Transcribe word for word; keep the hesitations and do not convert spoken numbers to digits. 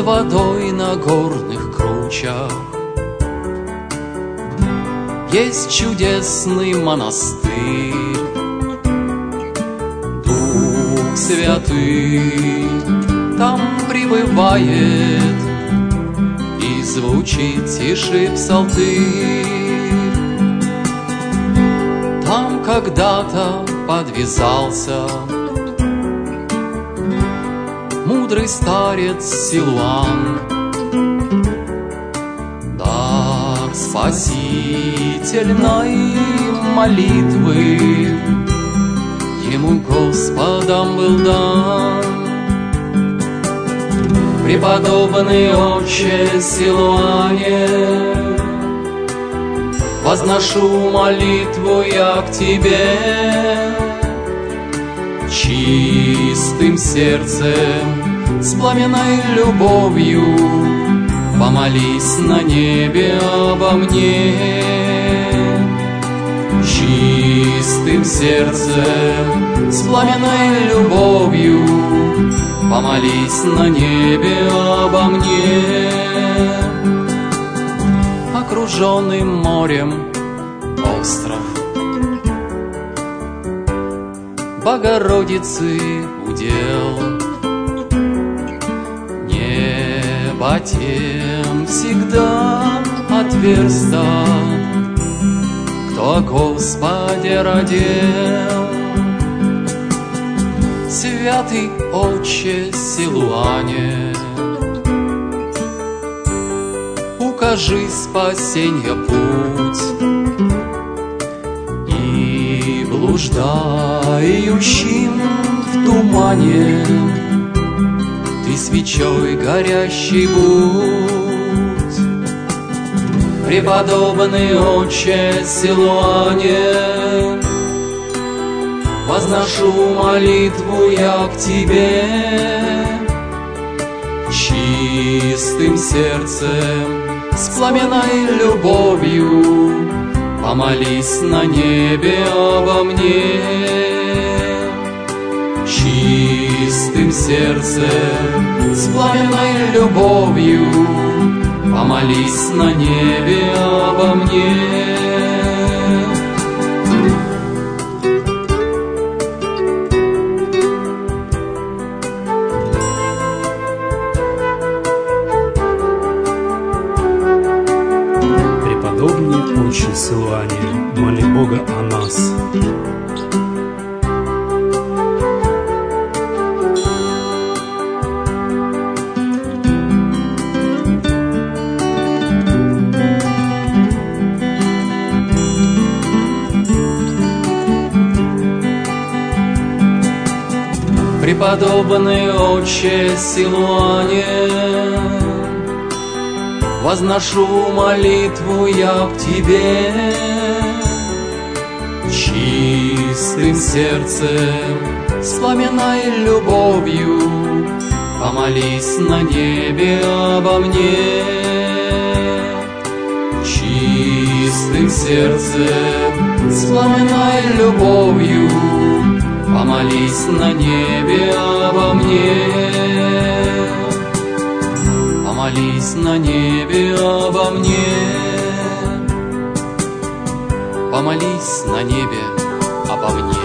водой на горных кручах есть чудесный монастырь. Дух Святый там пребывает, и звучит тише псалтырь. Там когда-то подвязался мудрый старец Силуан, дар спасительной молитвы ему Господом был дан. Преподобный отче Силуане, возношу молитву я к тебе. Чистым сердцем, с пламенной любовью помолись на небе обо мне. Чистым сердцем, с пламенной любовью помолись на небе обо мне. Окруженный морем остров Богородицы удел, небо тем всегда отверсто, кто о Господе родил. Святый отче Силуане, укажи спасенья путь, и блуждающим в тумане ты свечой горящий будь. Преподобный отче Силуане, возношу молитву я к тебе. Чистым сердцем, с пламенной любовью помолись на небе обо мне. Чистым сердцем, с пламенной любовью помолись на небе обо мне. Преподобный отче Силуане, моли Бога о нас. Преподобный отче Силуане, возношу молитву я к тебе. Чистым сердцем, с пламенной любовью помолись на небе обо мне. Чистым сердцем, с пламенной любовью помолись на небе обо мне. Помолись на небе обо мне. Помолись на небе обо мне.